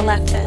Selector.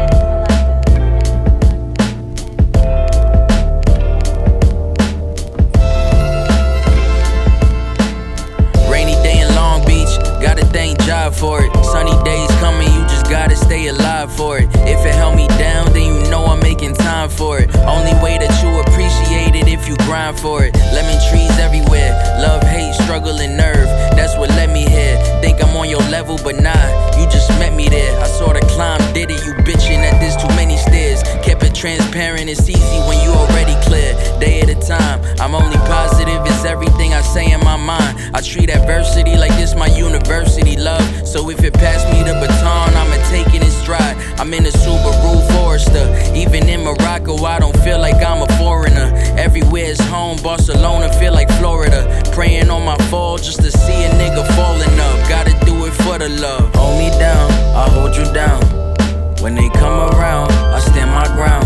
Rainy day in Long Beach, gotta thank God for it. Sunny days coming, you just gotta stay alive for it. If it held me down, then you know I'm making time for it. Only way that you appreciate it if you grind for it. Lemon trees everywhere, love, hate, struggle, and nerve. That's what led me here. Think I'm on your level, but nah, you just met me there. I saw the climb, did it, you bitchin' that there's too many stairs. Kept it transparent, it's easy when you already clear. Day at a time, I'm only positive, it's everything I say in my mind. I treat adversity like this my university, love. So if it passed me the baton, I'ma take it in stride. I'm in a Subaru Forester. Even in Morocco, I don't feel like I'm a foreigner. Everywhere's home, Barcelona feel like Florida. Praying on my fall just to see a nigga falling up. Gotta do it for the love. Hold me down, I hold you down. When they come around, I stand my ground.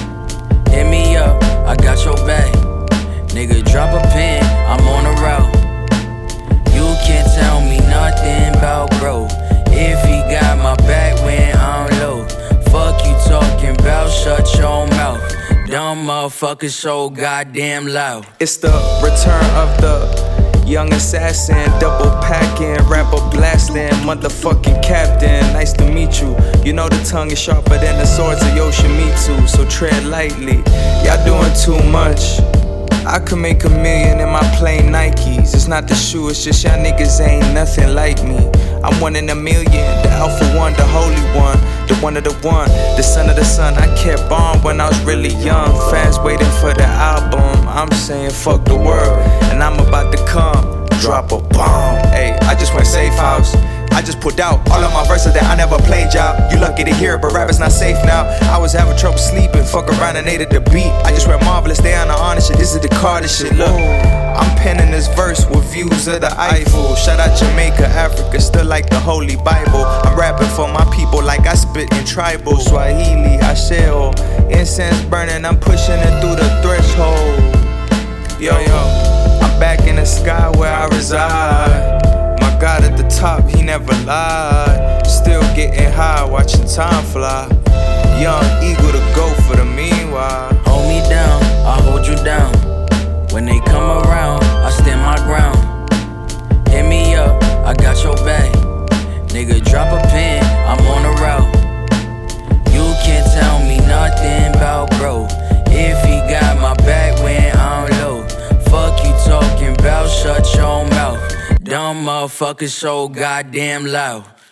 Hit me up, I got your back. Nigga, drop a pin, I'm on a route. You can't tell me nothing about bro. If he got my back when I'm low. Fuck you talking about, shut your mouth. Dumb motherfuckers so goddamn loud. It's the return of the young assassin, double packing, rapper blasting, motherfucking captain. Nice to meet you. You know the tongue is sharper than the swords of Yoshimitsu, so tread lightly. Y'all doing too much. I could make $1 million in my plain Nikes. It's not the shoe, it's just y'all niggas ain't nothing like me. I'm one in a million, the alpha one, the holy one, the one of the one, the son of the sun. I kept on when I was really young. Fans waiting for the album. I'm saying fuck the world, and I'm about to come drop a bomb. Hey, I just went safe house. I just pulled out all of my verses that I never played, y'all. You lucky to hear it, but rap is not safe now. I was having trouble sleeping, fuck around and ate at the beat. I just read Marvelous, they on the honest shit, this is the Carter shit, look. I'm penning this verse with views of the Eiffel. Shout out Jamaica, Africa, still like the Holy Bible. I'm rapping for my people like I spit in tribal. Swahili, Asheo, incense burning, I'm pushing it through the threshold. Yo, I'm back in the sky where I reside. My God at the top, he never lied. Still getting high, watching time fly. Young eagle to go for the meanwhile. Hold me down, I hold you down. When they come around, I stand my ground. Hit me up, I got your back. Nigga, drop a pin, I'm on a route. You can't tell me nothing about bro. If he got my back when I'm low. Fuck you talking about, shut your mouth. Dumb motherfuckers so goddamn loud.